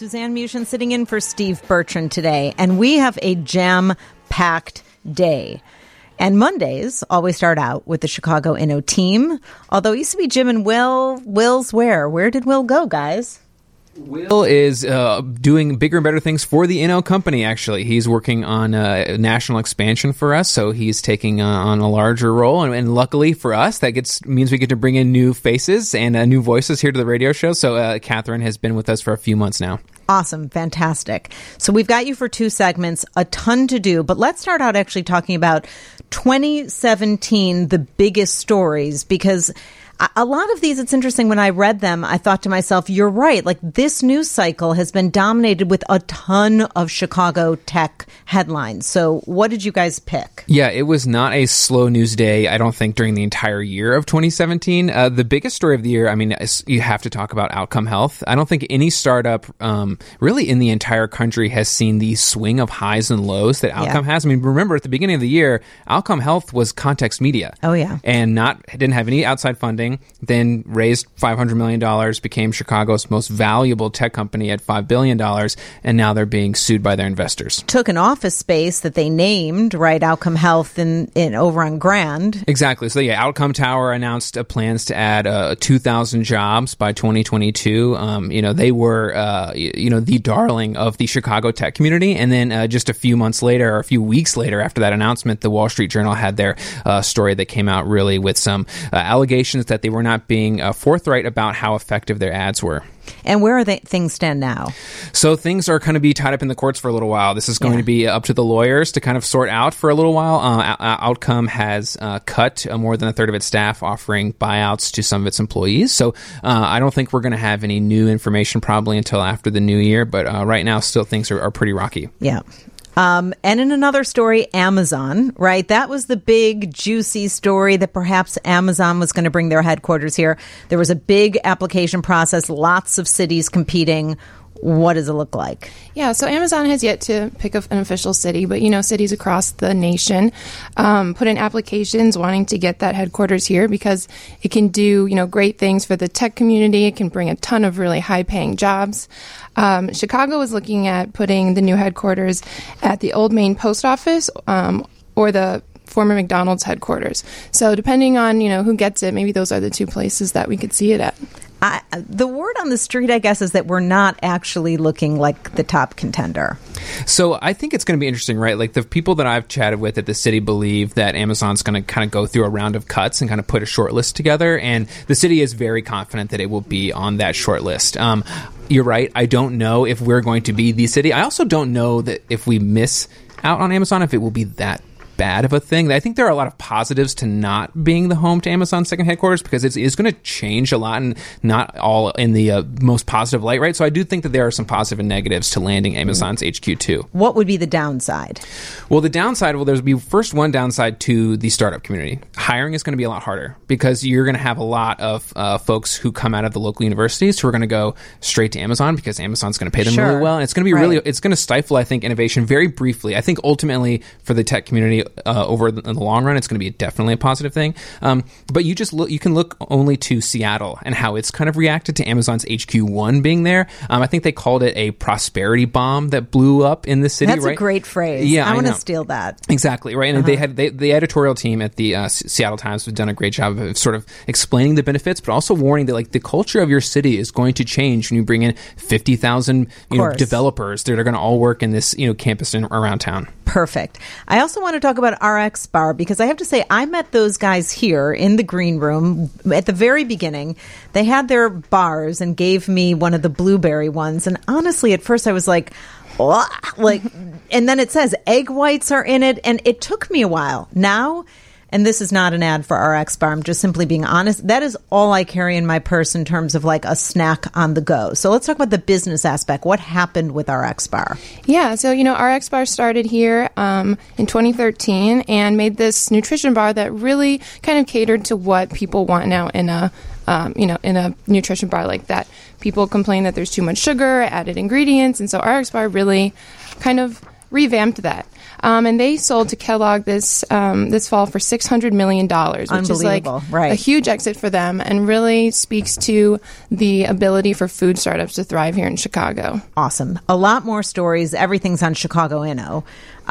Suzanne Mushin sitting in for Steve Bertrand today, and we have a jam-packed day. And Mondays always start out with the Chicago Inno team, although it used to be Jim and Will. Will's where? Where did Will go, guys? Will is doing bigger and better things for the Inno company, actually. He's working on national expansion for us, so he's taking on a larger role. And luckily for us, that means we get to bring in new faces and new voices here to the radio show. So Catherine has been with us for a few months now. Awesome. Fantastic. So we've got you for 2 segments, a ton to do, but let's start out actually talking about 2017, the biggest stories, because a lot of these, it's interesting, when I read them, I thought to myself, you're right. Like, this news cycle has been dominated with a ton of Chicago tech headlines. So what did you guys pick? Yeah, it was not a slow news day, I don't think, during the entire year of 2017. The biggest story of the year, I mean, you have to talk about Outcome Health. I don't think any startup really in the entire country has seen the swing of highs and lows that Outcome has. I mean, remember, at the beginning of the year, Outcome Health was Context Media. Oh, yeah. And didn't have any outside funding. Then raised $500 million, became Chicago's most valuable tech company at $5 billion, and now they're being sued by their investors. Took an office space that they named, right, Outcome Health in over on Grand. Exactly. So, yeah, Outcome Tower announced plans to add 2,000 jobs by 2022. They were, the darling of the Chicago tech community. And then just a few months later, or a few weeks later after that announcement, the Wall Street Journal had their story that came out really with some allegations that they were not being forthright about how effective their ads were. And where are things stand now? So things are going to be tied up in the courts for a little while. This is going to be up to the lawyers to kind of sort out for a little while. Outcome has cut more than a third of its staff, offering buyouts to some of its employees. So I don't think we're going to have any new information probably until after the new year. But right now, still things are pretty rocky. Yeah. And in another story, Amazon, right? That was the big, juicy story that perhaps Amazon was going to bring their headquarters here. There was a big application process, lots of cities competing. What does it look like? Yeah, so Amazon has yet to pick an official city, but, cities across the nation put in applications wanting to get that headquarters here because it can do, great things for the tech community. It can bring a ton of really high-paying jobs. Chicago is looking at putting the new headquarters at the Old Main Post Office or the former McDonald's headquarters. So depending on, who gets it, maybe those are the 2 places that we could see it at. The word on the street, I guess, is that we're not actually looking like the top contender. So I think it's going to be interesting, right? Like, the people that I've chatted with at the city believe that Amazon's going to kind of go through a round of cuts and kind of put a short list together. And the city is very confident that it will be on that short list. You're right. I don't know if we're going to be the city. I also don't know that if we miss out on Amazon, if it will be that bad of a thing. I think there are a lot of positives to not being the home to Amazon's second headquarters because it's going to change a lot and not all in the most positive light, right? So I do think that there are some positive and negatives to landing Amazon's HQ too. What would be the downside? Well, the downside, there's be first one downside to the startup community. Hiring is going to be a lot harder because you're going to have a lot of folks who come out of the local universities who are going to go straight to Amazon because Amazon's going to pay them really well. And it's going to be it's going to stifle, I think, innovation very briefly. I think ultimately for the tech community, in the long run, it's going to be definitely a positive thing. But you can look only to Seattle and how it's kind of reacted to Amazon's HQ1 being there. I think they called it a prosperity bomb that blew up in the city. That's right? A great phrase. Yeah, I want to steal that. Exactly, right. And the editorial team at the Seattle Times have done a great job of sort of explaining the benefits, but also warning that the culture of your city is going to change when you bring in 50,000 developers that are going to all work in this campus around town. Perfect. I also want to talk about RX Bar because I have to say I met those guys here in the green room at the very beginning. They had their bars and gave me one of the blueberry ones. And honestly, at first I was like, and then it says egg whites are in it. And it took me a while. Now, and this is not an ad for RX Bar, I'm just simply being honest, that is all I carry in my purse in terms of like a snack on the go. So let's talk about the business aspect. What happened with RX Bar? Yeah, so, RX Bar started here in 2013 and made this nutrition bar that really kind of catered to what people want now in a nutrition bar like that. People complain that there's too much sugar, added ingredients, and so RX Bar really kind of revamped that. And they sold to Kellogg this fall for $600 million, which is like a huge exit for them and really speaks to the ability for food startups to thrive here in Chicago. Awesome. A lot more stories. Everything's on Chicago Inno.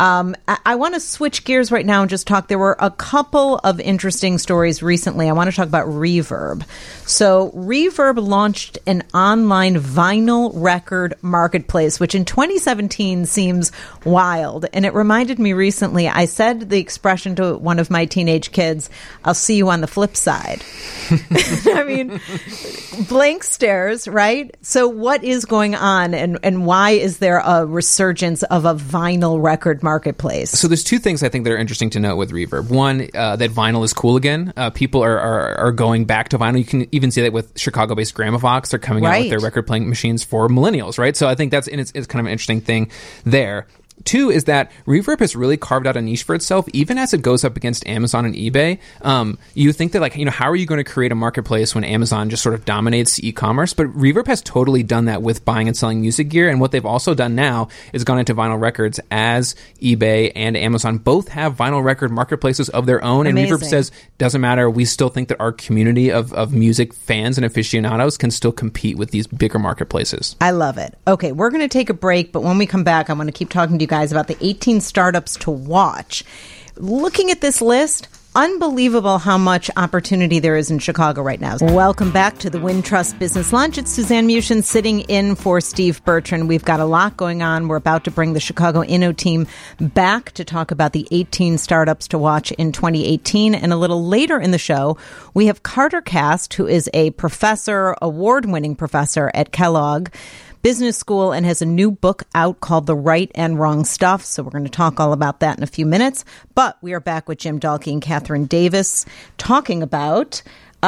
I want to switch gears right now and just talk. There were a couple of interesting stories recently. I want to talk about Reverb. So Reverb launched an online vinyl record marketplace, which in 2017 seems wild. And it reminded me recently, I said the expression to one of my teenage kids, "I'll see you on the flip side." I mean, blank stares, right? So what is going on and why is there a resurgence of a vinyl record marketplace? So there's two things I think that are interesting to note with Reverb. One, that vinyl is cool again. People are going back to vinyl. You can even see that with Chicago-based Gramovox. They're coming out with their record playing machines for millennials, right? So I think that's it's kind of an interesting thing there. Two is that Reverb has really carved out a niche for itself, even as it goes up against Amazon and eBay. You think that, how are you going to create a marketplace when Amazon just sort of dominates e-commerce? But Reverb has totally done that with buying and selling music gear. And what they've also done now is gone into vinyl records, as eBay and Amazon both have vinyl record marketplaces of their own. Amazing. And Reverb says, doesn't matter. We still think that our community of music fans and aficionados can still compete with these bigger marketplaces. I love it. Okay, we're going to take a break, but when we come back, I'm going to keep talking to you guys about the 18 startups to watch. Looking at this list, unbelievable how much opportunity there is in Chicago right now. Welcome back to the Wintrust Business Lunch. It's Suzanne Mushin sitting in for Steve Bertrand. We've got a lot going on. We're about to bring the Chicago Inno team back to talk about the 18 startups to watch in 2018. And a little later in the show, we have Carter Cast, who is a professor, award-winning professor at Kellogg Business School and has a new book out called The Right and Wrong Stuff. So we're going to talk all about that in a few minutes. But we are back with Jim Dahlke and Catherine Davis talking about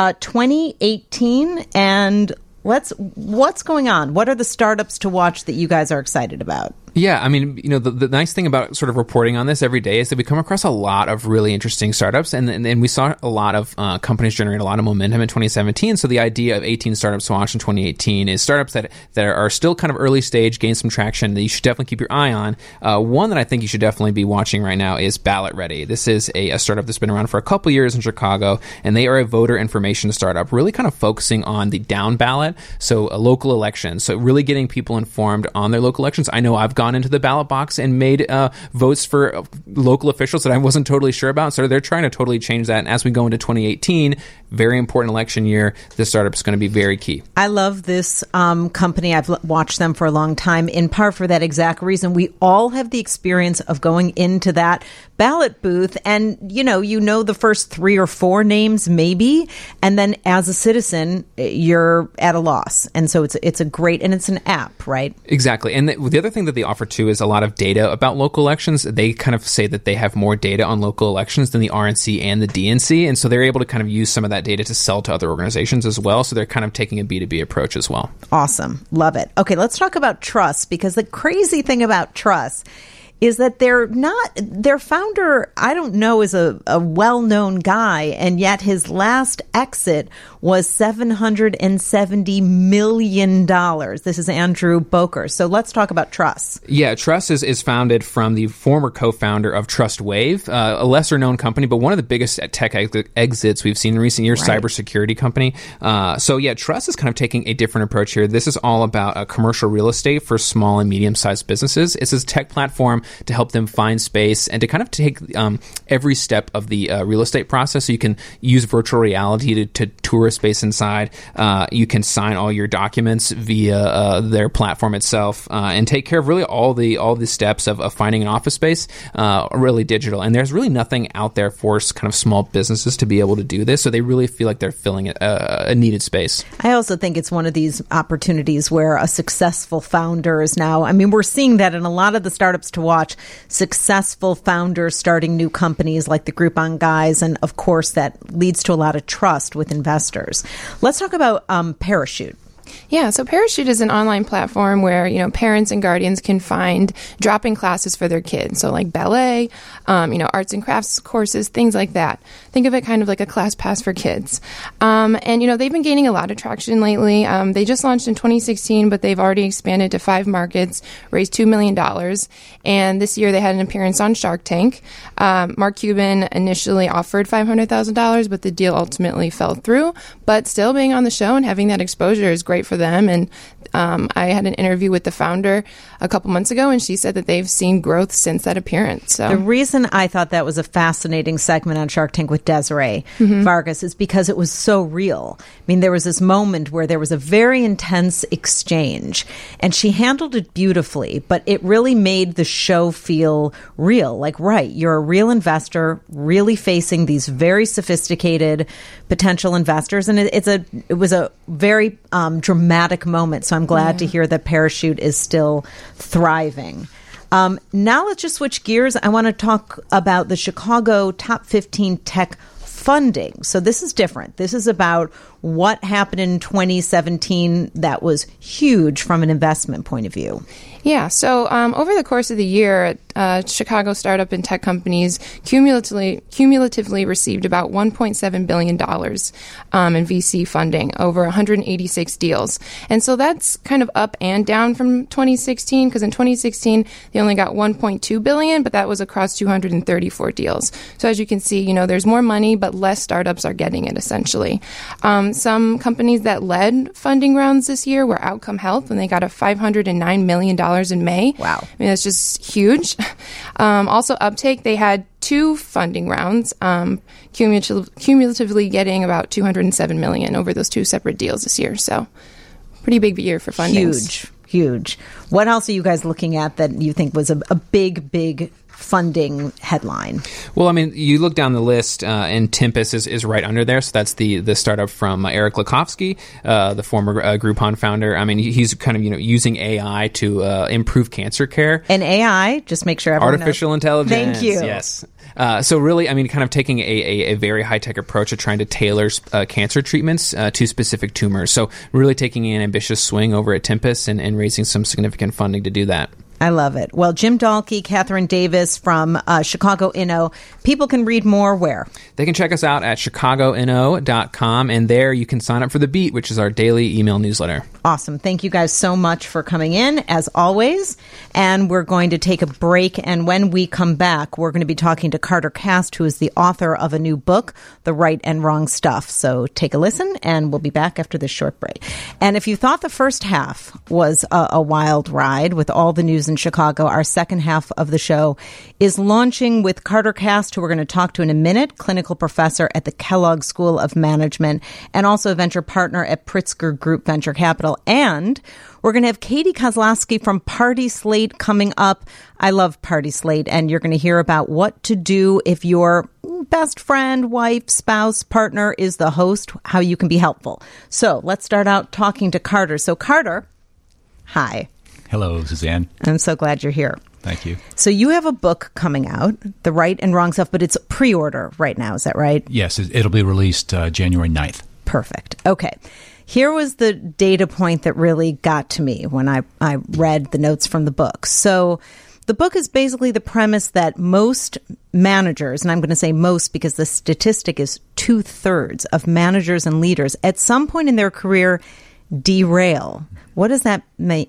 2018 and what's going on? What are the startups to watch that you guys are excited about? Yeah, I mean, the nice thing about sort of reporting on this every day is that we come across a lot of really interesting startups, and we saw a lot of companies generate a lot of momentum in 2017. So the idea of 18 startups to watch in 2018 is startups that are still kind of early stage, gain some traction that you should definitely keep your eye on. One that I think you should definitely be watching right now is Ballot Ready. This is a startup that's been around for a couple years in Chicago, and they are a voter information startup, really kind of focusing on the down ballot, so a local election. So really getting people informed on their local elections. I know I've gone into the ballot box and made votes for local officials that I wasn't totally sure about. So they're trying to totally change that. And as we go into 2018, very important election year, this startup is going to be very key. I love this company. I've watched them for a long time, in part for that exact reason. We all have the experience of going into that ballot booth and, you know the first 3 or 4 names maybe, and then as a citizen, you're at a loss. And so it's a great, and it's an app, right? Exactly. And the other thing that they offer too is a lot of data about local elections. They kind of say that they have more data on local elections than the RNC and the DNC. And so they're able to kind of use some of that data to sell to other organizations as well. So they're kind of taking a B2B approach as well. Awesome. Love it. Okay, let's talk about Truss, because the crazy thing about Truss is that their founder, I don't know, is a well-known guy, and yet his last exit was $770 million. This is Andrew Boker. So let's talk about Truss. Yeah, Truss is founded from the former co-founder of TrustWave, a lesser-known company, but one of the biggest tech exits we've seen in recent years, right. Cybersecurity company. So yeah, Truss is kind of taking a different approach here. This is all about commercial real estate for small and medium-sized businesses. It's a tech platform to help them find space and to kind of take every step of the real estate process. So you can use virtual reality to tour a space inside. You can sign all your documents via their platform itself and take care of really all the steps of finding an office space, really digital. And there's really nothing out there for kind of small businesses to be able to do this. So they really feel like they're filling a needed space. I also think it's one of these opportunities where a successful founder is now, I mean, we're seeing that in a lot of the startups to watch, successful founders starting new companies like the Groupon guys. And of course, that leads to a lot of trust with investors. Let's talk about Parachute. Yeah, so Parachute is an online platform where, parents and guardians can find drop-in classes for their kids. So like ballet, arts and crafts courses, things like that. Think of it kind of like a class pass for kids. And they've been gaining a lot of traction lately. They just launched in 2016, but they've already expanded to 5 markets, raised $2 million. And this year they had an appearance on Shark Tank. Mark Cuban initially offered $500,000, but the deal ultimately fell through. But still being on the show and having that exposure is great for them. And I had an interview with the founder a couple months ago, and she said that they've seen growth since that appearance. So the reason I thought that was a fascinating segment on Shark Tank with Desiree Vargas is because it was so real. I mean, there was this moment where there was a very intense exchange, and she handled it beautifully, but it really made the show feel real. Like, right, you're a real investor, really facing these very sophisticated potential investors, and it was a very dramatic moment. So I'm glad to hear that Parachute is still thriving. Now let's just switch gears. I want to talk about the Chicago Top 15 Tech Funding. So this is different. This is about what happened in 2017 that was huge from an investment point of view. Yeah, so over the course of the year, Chicago startup and tech companies cumulatively received about $1.7 billion in VC funding, over 186 deals. And so that's kind of up and down from 2016, because in 2016, they only got $1.2 billion, but that was across 234 deals. So as you can see, there's more money, but less startups are getting it, essentially. Some companies that led funding rounds this year were Outcome Health, and they got a $509 million in May. Wow. I mean, that's just huge. Also, Uptake, they had 2 funding rounds, cumulatively getting about $207 million over those 2 separate deals this year. So pretty big year for funding. Huge. What else are you guys looking at that you think was a big funding headline? Well, I mean, you look down the list, and Tempus is right under there. So that's the startup from Eric Lukowski, the former Groupon founder. I mean, he's kind of using AI to improve cancer care. And AI, just make sure everyone artificial knows. intelligence. Thank you. Yes. So really, I mean, kind of taking a very high-tech approach to trying to tailor cancer treatments to specific tumors. So really taking an ambitious swing over at Tempus and raising some significant funding to do that. I love it. Well, Jim Dahlke, Catherine Davis from Chicago Inno. People can read more where? They can check us out at chicagoinno.com, and there you can sign up for The Beat, which is our daily email newsletter. Awesome. Thank you guys so much for coming in, as always. And we're going to take a break, and when we come back, we're going to be talking to Carter Cast, who is the author of a new book, The Right and Wrong Stuff. So take a listen, and we'll be back after this short break. And if you thought the first half was a wild ride with all the news in Chicago, our second half of the show is launching with Carter Cast, who we're going to talk to in a minute, clinical professor at the Kellogg School of Management and also a venture partner at Pritzker Group Venture Capital. And we're going to have Katie Kozlowski from Party Slate coming up. I love Party Slate, and you're going to hear about what to do if your best friend, wife, spouse, partner is the host, how you can be helpful. So let's start out talking to Carter. So Carter, hi. Hello, Suzanne. I'm so glad you're here. Thank you. So you have a book coming out, The Right and Wrong Stuff, but it's pre-order right now. Is that right? Yes, it'll be released January 9th. Perfect. Okay. Here was the data point that really got to me when I read the notes from the book. So the book is basically the premise that most managers, and I'm going to say most because the statistic is 2/3 of managers and leaders at some point in their career derail. What does that mean?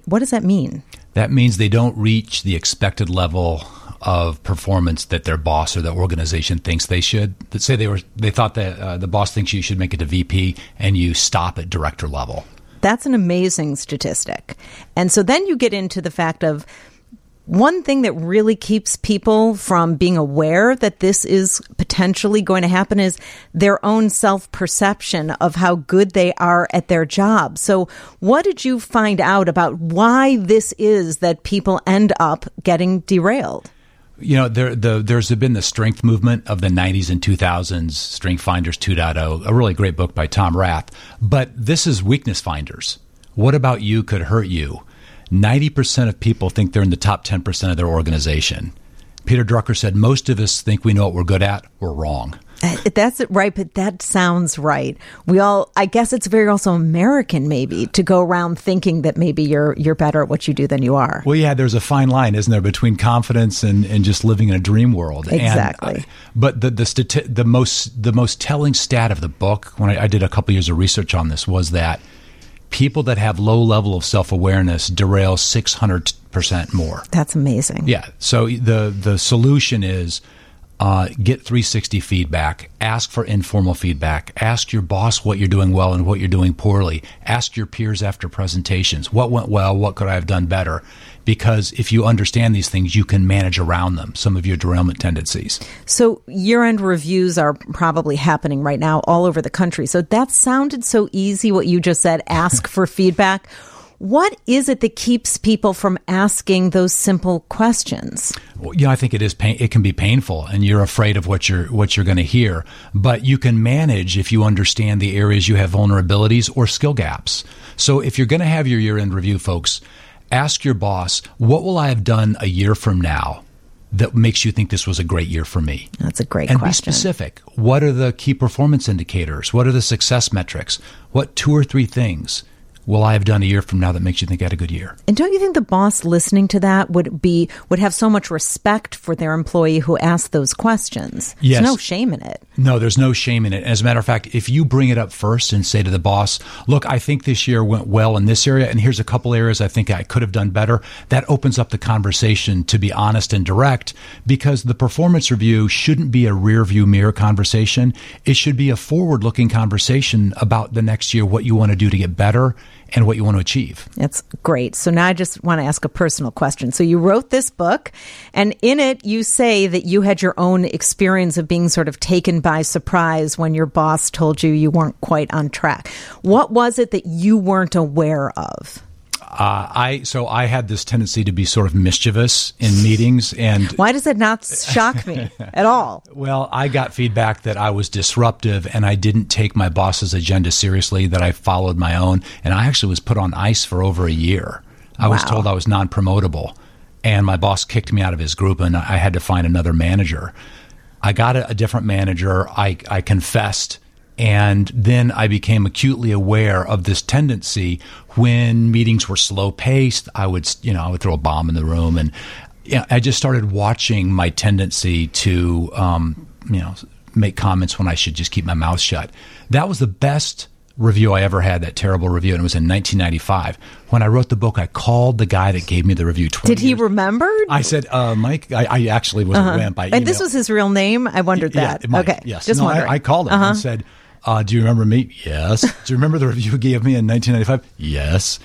That means they don't reach the expected level of performance that their boss or the organization thinks they should. Let's say they thought that the boss thinks you should make it to VP, and you stop at director level. That's an amazing statistic. And so then you get into the fact of one thing that really keeps people from being aware that this is potentially going to happen is their own self-perception of how good they are at their job. So what did you find out about why this is that people end up getting derailed? There's been the strength movement of the 90s and 2000s, Strength Finders 2.0, a really great book by Tom Rath. But this is Weakness Finders. What about you could hurt you? 90% of people think they're in the top 10% of their organization. Peter Drucker said, most of us think we know what we're good at. We're wrong. That's right, but that sounds right. I guess it's very also American maybe to go around thinking that maybe you're better at what you do than you are. Well, yeah, there's a fine line, isn't there, between confidence and just living in a dream world. Exactly. And, but the most telling stat of the book, when I did a couple years of research on this, was that people that have low level of self-awareness derail 600% more. That's amazing. Yeah. So the solution is get 360 feedback, ask for informal feedback, ask your boss what you're doing well and what you're doing poorly, ask your peers after presentations, what went well, what could I have done better? Because if you understand these things, you can manage around them, some of your derailment tendencies. So year-end reviews are probably happening right now all over the country. So that sounded so easy, what you just said, ask for feedback. What is it that keeps people from asking those simple questions? Well, I think it is. It can be painful, and you're afraid of what you're going to hear. But you can manage if you understand the areas you have vulnerabilities or skill gaps. So if you're going to have your year-end review, folks, ask your boss, what will I have done a year from now that makes you think this was a great year for me? That's a great question. And be specific. What are the key performance indicators? What are the success metrics? What 2 or 3 things will I have done a year from now that makes you think I had a good year? And don't you think the boss listening to that would have so much respect for their employee who asked those questions? Yes. There's no shame in it. No, there's no shame in it. As a matter of fact, if you bring it up first and say to the boss, look, I think this year went well in this area, and here's a couple areas I think I could have done better, that opens up the conversation to be honest and direct, because the performance review shouldn't be a rear view mirror conversation. It should be a forward-looking conversation about the next year, what you want to do to get better and what you want to achieve. That's great. So now I just want to ask a personal question. So you wrote this book, and in it you say that you had your own experience of being sort of taken by surprise when your boss told you weren't quite on track. What was it that you weren't aware of? I had this tendency to be sort of mischievous in meetings. And why does it not shock me at all? Well, I got feedback that I was disruptive and I didn't take my boss's agenda seriously, that I followed my own. And I actually was put on ice for over a year. I was told I was non-promotable. And my boss kicked me out of his group and I had to find another manager. I got a different manager. I confessed. And then I became acutely aware of this tendency when meetings were slow paced. I would throw a bomb in the room, and I just started watching my tendency to, make comments when I should just keep my mouth shut. That was the best review I ever had, that terrible review, and it was in 1995. When I wrote the book, I called the guy that gave me the review 20 Did he remember? I said, Mike, I actually was a wimp. And this was his real name? I wondered that. Yeah, Mike, okay, yes. Just wondering. I called him and said, do you remember me? Yes. Do you remember the review you gave me in 1995? Yes.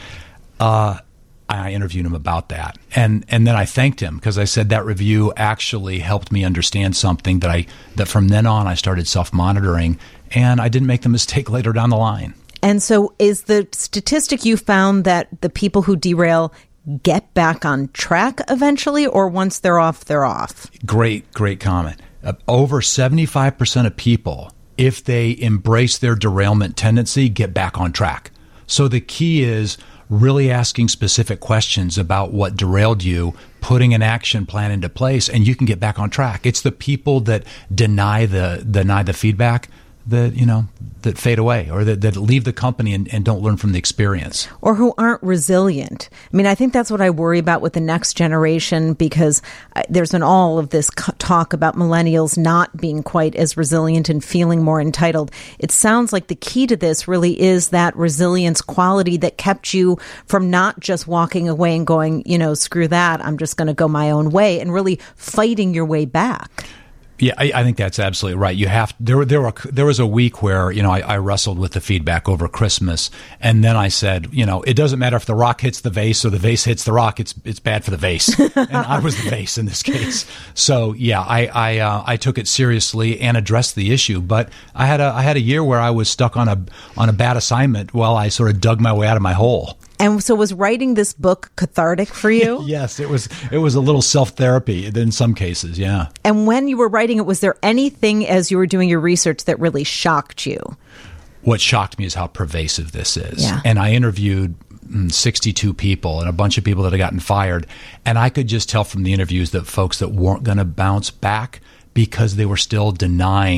I interviewed him about that. And then I thanked him because I said that review actually helped me understand something that from then on I started self-monitoring, and I didn't make the mistake later down the line. And so is the statistic you found that the people who derail get back on track eventually, or once they're off, they're off? Great comment. Over 75% of people, if they embrace their derailment tendency, get back on track. So the key is really asking specific questions about what derailed you, putting an action plan into place, and you can get back on track. It's the people that deny the feedback that fade away, or that leave the company and don't learn from the experience. Or who aren't resilient. I mean, I think that's what I worry about with the next generation, because there's been all of this talk about millennials not being quite as resilient and feeling more entitled. It sounds like the key to this really is that resilience quality that kept you from not just walking away and going, screw that, I'm just going to go my own way, and really fighting your way back. Yeah, I think that's absolutely right. There was a week where, I wrestled with the feedback over Christmas, and then I said, it doesn't matter if the rock hits the vase or the vase hits the rock. It's bad for the vase, and I was the vase in this case. So yeah, I took it seriously and addressed the issue. But I had a year where I was stuck on a bad assignment while I sort of dug my way out of my hole. And so was writing this book cathartic for you? Yes, it was a little self-therapy in some cases, yeah. And when you were writing it, was there anything as you were doing your research that really shocked you? What shocked me is how pervasive this is. Yeah. And I interviewed 62 people and a bunch of people that had gotten fired, and I could just tell from the interviews that folks that weren't going to bounce back because they were still denying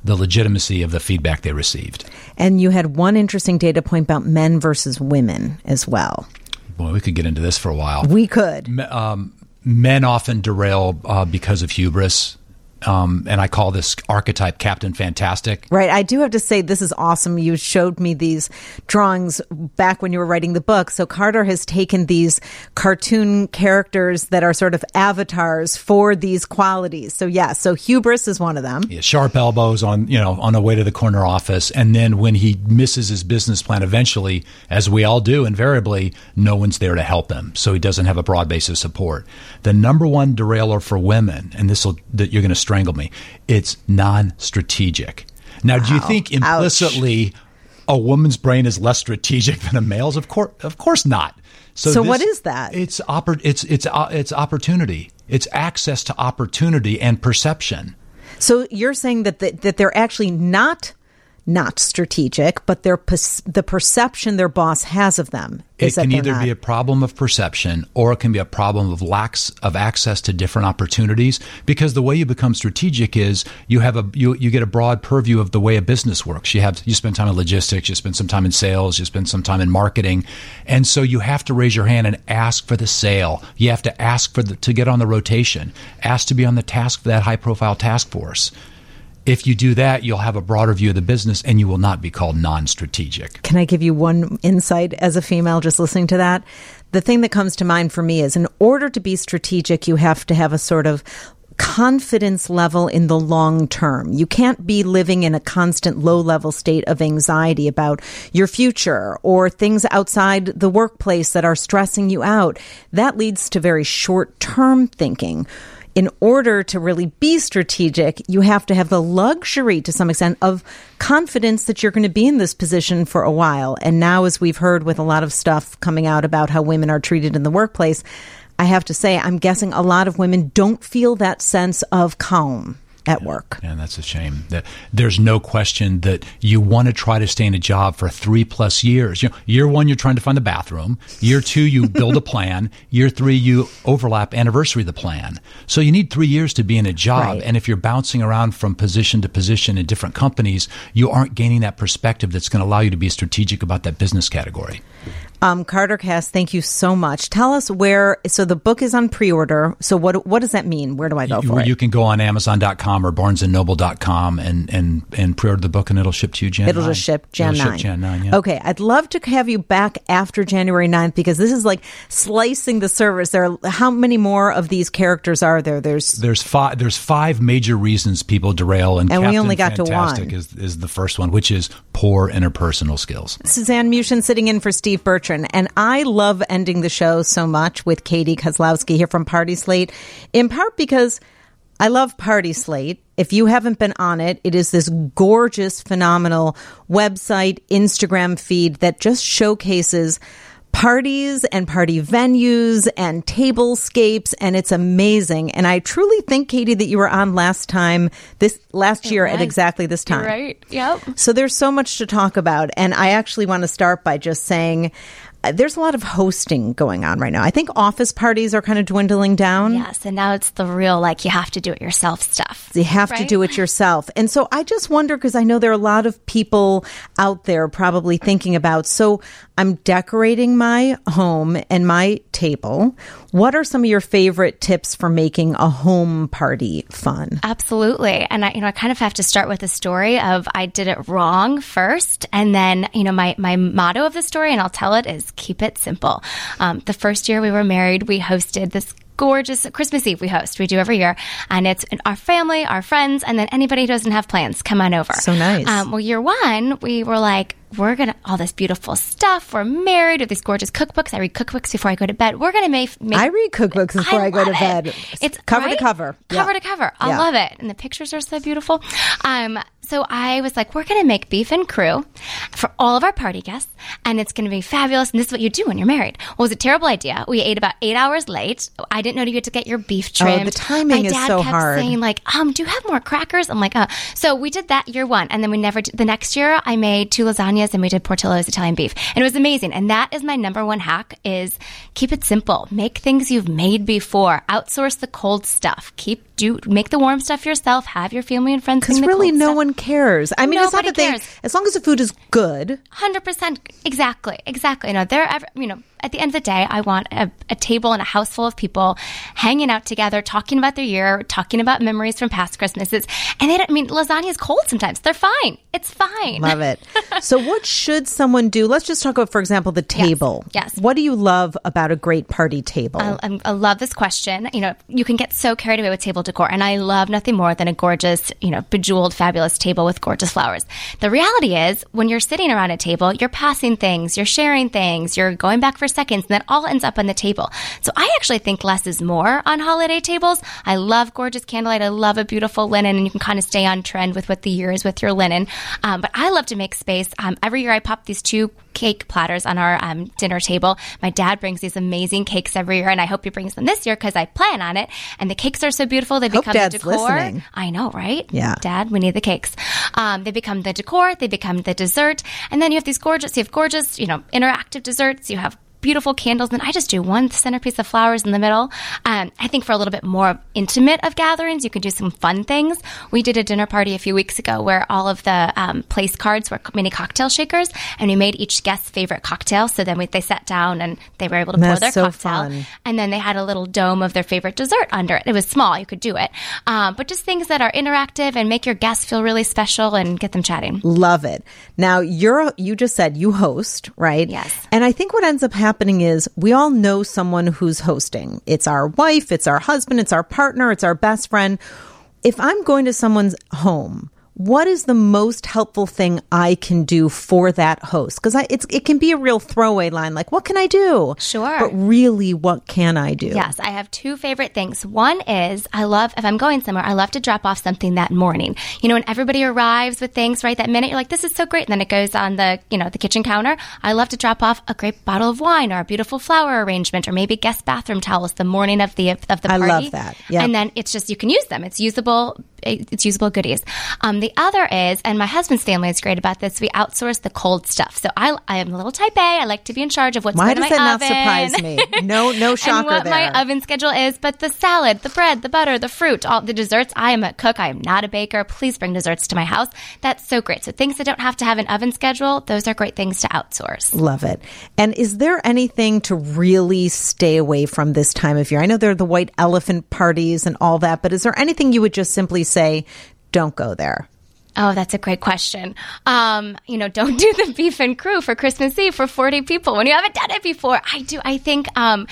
the legitimacy of the feedback they received. And you had one interesting data point about men versus women as well. Boy, we could get into this for a while. We could. Men often derail because of hubris. And I call this archetype Captain Fantastic. Right. I do have to say, this is awesome. You showed me these drawings back when you were writing the book. So Carter has taken these cartoon characters that are sort of avatars for these qualities. So yeah, so hubris is one of them. Yeah, sharp elbows on the way to the corner office. And then when he misses his business plan eventually, as we all do invariably, no one's there to help him. So he doesn't have a broad base of support. The number one derailer for women, and that you're going to strangle me, it's non-strategic. Now, do you think implicitly a woman's brain is less strategic than a male's? Of course not. So what is that? It's opportunity. It's access to opportunity and perception. So you're saying that they're actually not strategic, but the perception their boss has of them is that it can they're either not. be a problem of perception, or it can be a problem of lack of access to different opportunities. Because the way you become strategic is you get a broad purview of the way a business works. You spend time in logistics, you spend some time in sales, you spend some time in marketing, and so you have to raise your hand and ask for the sale. You have to ask to get on the rotation, ask to be on the task for that high-profile task force. If you do that, you'll have a broader view of the business, and you will not be called non-strategic. Can I give you one insight as a female just listening to that? The thing that comes to mind for me is, in order to be strategic, you have to have a sort of confidence level in the long term. You can't be living in a constant low-level state of anxiety about your future or things outside the workplace that are stressing you out. That leads to very short-term thinking. In order to really be strategic, you have to have the luxury, to some extent, of confidence that you're going to be in this position for a while. And now, as we've heard with a lot of stuff coming out about how women are treated in the workplace, I have to say, I'm guessing a lot of women don't feel that sense of calm at work. And that's a shame. There's no question that you want to try to stay in a job for 3+ years. Year 1, you're trying to find the bathroom. Year 2, you build a plan. Year 3, you overlap anniversary the plan. So you need 3 years to be in a job. Right. And if you're bouncing around from position to position in different companies, you aren't gaining that perspective that's going to allow you to be strategic about that business category. Carter Cass, thank you so much. Tell us where, so the book is on pre-order. So what does that mean? Where do I go for it? You can go on Amazon.com or BarnesandNoble.com and pre-order the book, and it'll ship to you Jan 9. It'll just ship Jan 9. Ship Jan 9, yeah. Okay. I'd love to have you back after January 9th, because this is like slicing the service. How many more of these characters are there? There's 5 major reasons people derail, and we Captain only got Fantastic to one. is the first one, which is poor interpersonal skills. Suzanne Mushin sitting in for Steve Bertrand. And I love ending the show so much with Katie Kozlowski here from Party Slate, in part because I love Party Slate. If you haven't been on it, it is this gorgeous, phenomenal website, Instagram feed that just showcases parties and party venues and tablescapes, and it's amazing. And I truly think, Katie, that you were on last year at exactly this time. You're right. Yep. So there's so much to talk about, and I actually want to start by just saying there's a lot of hosting going on right now. I think office parties are kind of dwindling down. Yes, and now it's the real, you have to do it yourself stuff. You have to do it yourself. And so I just wonder, because I know there are a lot of people out there probably thinking about, so I'm decorating my home and my table. What are some of your favorite tips for making a home party fun? Absolutely. And I kind of have to start with a story of I did it wrong first. And then, my motto of the story, and I'll tell it, is keep it simple. The first year we were married, we hosted this gorgeous Christmas Eve we do every year. And it's our family, our friends, and then anybody who doesn't have plans, come on over. So nice. Well, year 1, we were like, we're going to, all this beautiful stuff. We're married with these gorgeous cookbooks. I read cookbooks before I go to bed. We're going to make I read cookbooks before I go to bed. It's cover to cover. Cover to cover. I love it. And the pictures are so beautiful. So I was like, we're going to make beef and crew for all of our party guests, and it's going to be fabulous. And this is what you do when you're married. Well, it was a terrible idea. We ate about 8 hours late. I didn't know you had to get your beef trimmed. Oh, the timing is so hard. My dad kept saying, do you have more crackers? I'm like, So we did that year 1, and then the next year I made 2 lasagnas, and we did Portillo's Italian beef. And it was amazing. And that is my number 1 hack, is keep it simple. Make things you've made before. Outsource the cold stuff. do make the warm stuff yourself. Have your family and friends. Because really, no one cares. I mean, it's not Nobody that cares. as long as the food is good. 100%. Exactly. At the end of the day, I want a table and a house full of people hanging out together, talking about their year, talking about memories from past Christmases. And lasagna is cold sometimes. They're fine. It's fine. Love it. So what should someone do? Let's just talk about, for example, the table. Yes. What do you love about a great party table? I love this question. You can get so carried away with table decor, and I love nothing more than a gorgeous, bejeweled, fabulous table with gorgeous flowers. The reality is, when you're sitting around a table, you're passing things, you're sharing things, you're going back for seconds, and that all ends up on the table. So I actually think less is more on holiday tables. I love gorgeous candlelight. I love a beautiful linen, and you can kind of stay on trend with what the year is with your linen. But I love to make space. Every year I pop these 2 cake platters on our dinner table. My dad brings these amazing cakes every year, and I hope he brings them this year because I plan on it. And the cakes are so beautiful. They become Dad's the decor. Listening. I know, right? Yeah. Dad, we need the cakes. They become the decor. They become the dessert. And then you have gorgeous, interactive desserts. You have beautiful candles, and I just do one centerpiece of flowers in the middle. I think for a little bit more intimate of gatherings, you could do some fun things. We did a dinner party a few weeks ago where all of the place cards were mini cocktail shakers, and we made each guest's favorite cocktail. So then they sat down and they were able to pour their so cocktail. Fun. And then they had a little dome of their favorite dessert under it. It was small. You could do it. But just things that are interactive and make your guests feel really special and get them chatting. Love it. Now, you just said you host, right? Yes. And I think what ends up happening is we all know someone who's hosting. It's our wife, it's our husband, it's our partner, it's our best friend. If I'm going to someone's home, what is the most helpful thing I can do for that host? Because it can be a real throwaway line, like, what can I do? Sure. But really, what can I do? Yes, I have 2 favorite things. One is if I'm going somewhere, I love to drop off something that morning. When everybody arrives with things right that minute, you're like, this is so great. And then it goes on the kitchen counter. I love to drop off a great bottle of wine or a beautiful flower arrangement or maybe guest bathroom towels the morning of the party. I love that. Yeah. And then it's just, you can use them. It's usable goodies. The other is, and my husband's family is great about this, we outsource the cold stuff. So I am a little type A. I like to be in charge of what's Why going in does my that oven. not surprise me? No shocker and what there. my oven schedule is, but the salad, the bread, the butter, the fruit, all the desserts. I am a cook. I am not a baker. Please bring desserts to my house. That's so great. So things that don't have to have an oven schedule, those are great things to outsource. Love it. And is there anything to really stay away from this time of year? I know there are the white elephant parties and all that, but is there anything you would just simply say, don't go there? Oh, that's a great question. Don't do the beef and crew for Christmas Eve for 40 people when you haven't done it before. I think,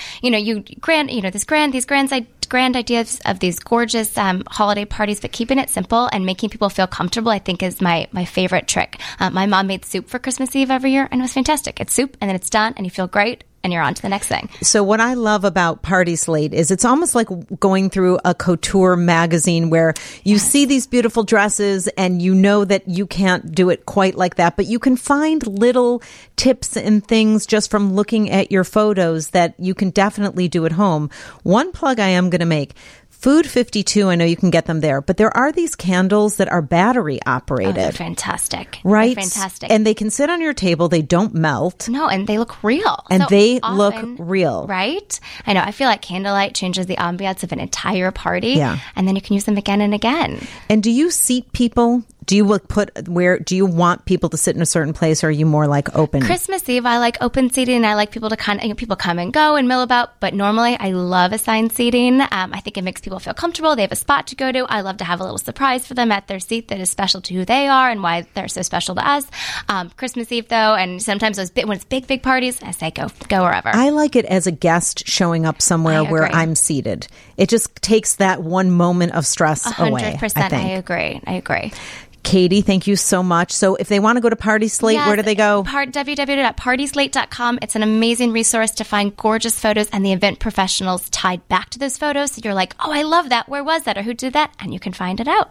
these grand ideas of these gorgeous holiday parties, but keeping it simple and making people feel comfortable, I think, is my favorite trick. My mom made soup for Christmas Eve every year, and it was fantastic. It's soup, and then it's done, and you feel great, and you're on to the next thing. So what I love about Party Slate is it's almost like going through a couture magazine where you see these beautiful dresses and you know that you can't do it quite like that, but you can find little tips and things just from looking at your photos that you can definitely do at home. One plug I am going to make. Food 52, I know you can get them there, but there are these candles that are battery operated. Oh, they're fantastic. Right? They're fantastic. And they can sit on your table. They don't melt. No, and they look real. And so they often, look real. Right? I know. I feel like candlelight changes the ambiance of an entire party. Yeah. And then you can use them again and again. And do you seat do you want people to sit in a certain place, or are you more like open? Christmas Eve, I like open seating. I like people to people come and go and mill about. But normally, I love assigned seating. I think it makes people feel comfortable. They have a spot to go to. I love to have a little surprise for them at their seat that is special to who they are and why they're so special to us. Christmas Eve, though, and sometimes when it's big parties, I say go wherever. I like it as a guest showing up somewhere where I'm seated. It just takes that one moment of stress away. 100%. I agree. Katie, thank you so much. So if they want to go to Party Slate, where do they go? www.partyslate.com. It's an amazing resource to find gorgeous photos and the event professionals tied back to those photos. So you're like, oh, I love that. Where was that? Or who did that? And you can find it out.